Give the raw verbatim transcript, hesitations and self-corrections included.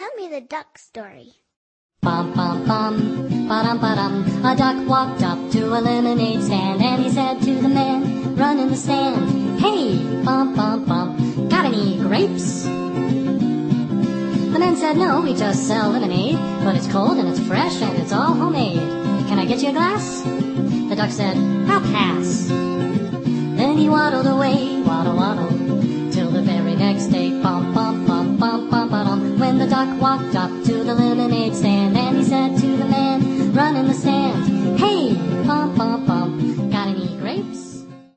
Tell me the duck story. Bum, bum, bum, ba-dum, ba-dum. A duck walked up to a lemonade stand, and he said to the man, run in the stand, hey, bum, bum, bum, got any grapes? The man said, no, we just sell lemonade, but it's cold and it's fresh and it's all homemade. Can I get you a glass? The duck said, I'll pass. Then he waddled away, waddle, waddle,